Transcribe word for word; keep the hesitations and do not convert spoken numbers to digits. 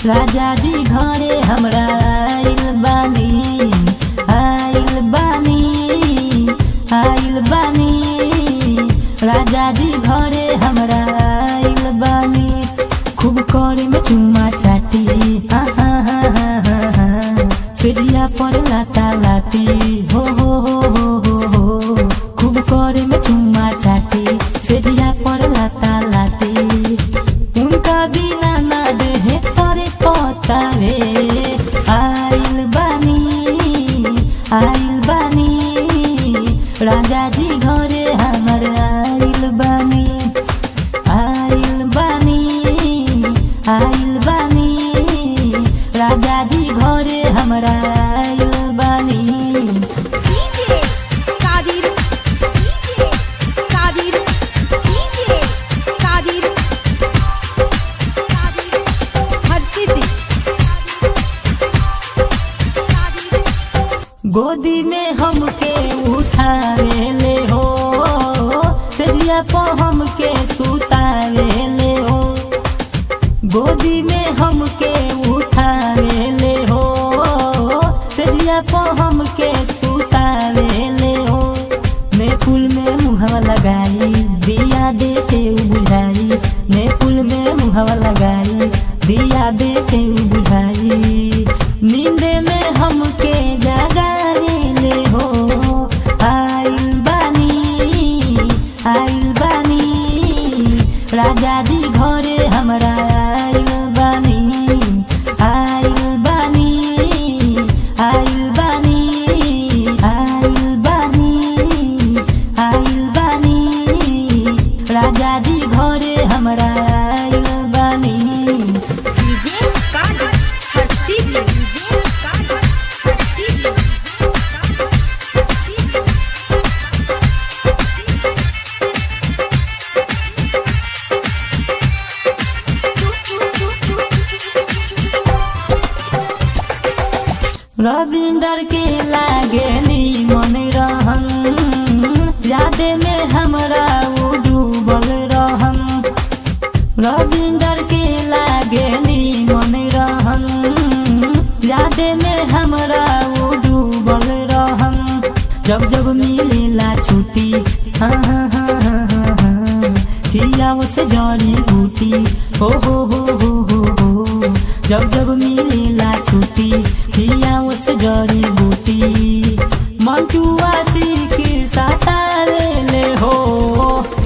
राजा जी घरे हमरा आइल बानी आइल बानी आइल बानी राजा जी घरे हमरा आइल बानी खूब करे में चुम्मा चाटी हा हा हा हा हा हा सिरिया पर लाता लाती हो हो हो हो हो हो खूब करे में चुम्मा चाटी सिरिया पर लाता लाती उनका बिना ना देहे तोरे पता रे आइल बानी आइल बानी राजा जी घरे हमर आइल बानी आइल बानी आइल बानी राजा जी घरे हमरा आइल बानी DJ Qadir DJ Qadir DJ Qadir Qadir हर सिद्धि गोदी में हमके उठावे ले हो सजिया पो हमके सुतावे ले हो गोदी में हमके उठावे ले हो सजिया पो हमके सुतावे ले हो मैं पुल में मुहवा लगाई दिया देते बुझाई मैं पुल में मुहवा लगाई दिया देते बुझाई नींदे में हमके जगावे ले हो आइल बानी आइल बानी राजा जी घरे हमरा आइल बानी आइल बानी आइल बानी आइल बानी आइल बानी राजा जी घरे हमरा आइल बानी डीजे कादिर हर सिद्धि डीजे कादिर हर सिद्धि रविंदर के लागे नी मन रहन यादे में हमरा वो डूबल रहन रविंदर के लागे नी मन रहन यादे में हमरा वो डूबल रहन जब जब मिलेला छुट्टी हाँ हाँ हाँ हाँ हाँ हाँ किया से जड़ी बूटी हो हो हो हो हो हो जब जब मिलेला छुट्टी किया उस जड़ी बूटी मंटू आशी की सातारे ले हो